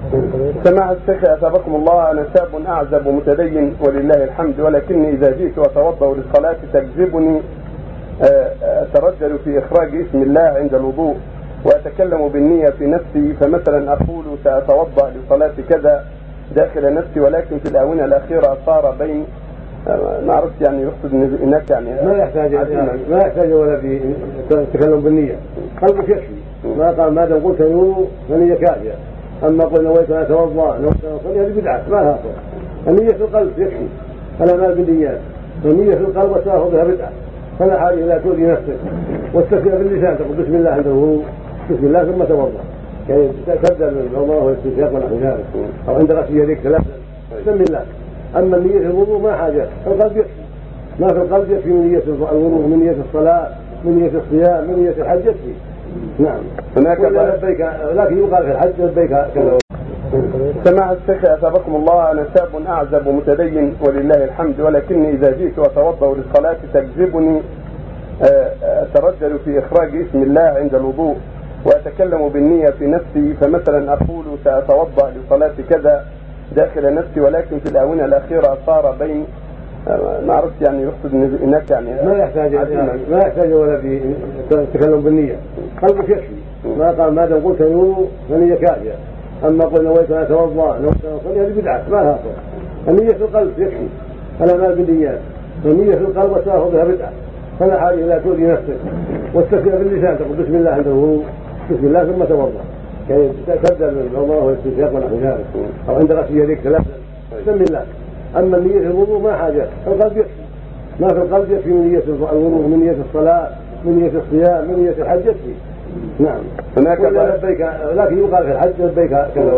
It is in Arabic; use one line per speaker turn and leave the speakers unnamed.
سماحة الشيخ أثابكم الله، أنا شاب أعزب متدين ولله الحمد، ولكني إذا جئت وأتوضأ للصلاة تجذبني أترجل في إخراج اسم الله عند الوضوء، وأتكلم بالنية في نفسي، فمثلا أقول سأتوضأ لصلاة كذا داخل نفسي، ولكن في الآونة الأخيرة صار بين ما عرفت يعني يقصد هناك يعني
ما يحتاج ولا في التكلم بالنية، قلبك يكفي. ما قال ما دام قلت نور فنية كافية. أما قل نويت أن أتوضأ نويت أن أصلي هذه بدعة ما لها أصل. النية في القلب يكفي، الأعمال بالنيات، والنية في القلب والتلفظ بها بدعة، فلا حاجة إلى تؤذي نفسك. والتسمية باللسان تقول بسم الله عند الوضوء، بسم الله ثم توضأ، يعني تبدأ بالوضوء والاستنشاق ونحو ذلك، أو عند غسل يديك ثلاثا بسم الله. أما النية في الوضوء ما حاجة، القلب يكفي. ما في القلب يكفي من نية الوضوء، من نية الصلاة، من نية الصيام، من نية الحج يكفي. نعم. هناك لبيك، لكن يقال في الحج لبيك كذا.
سماحة الشيخ أثابكم الله، أنا شاب أعزب متدين ولله الحمد، ولكني إذا جئت وأتوضأ للصلاة تجذبني أترجل في إخراج اسم الله عند الوضوء، وأتكلم بالنية في نفسي، فمثلا أقول سأتوضأ لصلاة كذا داخل نفسي، ولكن في الآونة الأخيرة صار بين ما عرفت يعني يقصد هناك يعني
ما يحتاج ولا في التكلم بالنية، قلبك يكفي. ما قال ما دام قلت نور فنية كافية. أما قل نويت أن أتوضأ نويت أن أصلي هذه بدعة ما لها أصل. النية في القلب يكفي، الأعمال بالنيات، والنية في القلب والتلفظ بها بدعة، فلا حاجة إلى تؤذي نفسك. والتسمية باللسان تقول بسم الله عند الوضوء، بسم الله ثم توضأ، يعني تبدأ بالوضوء والاستنشاق ونحو ذلك، أو عند غسل يديك ثلاثا بسم الله. أما النية في الوضوء ما حاجة، القلب يكفي. ما في القلب يكفي من نية الوضوء، من نية الصلاة، من نية الصيام، من نية الحج يكفي. نعم. هناك لبيك، لكن يقال في الحج لبيك كذا.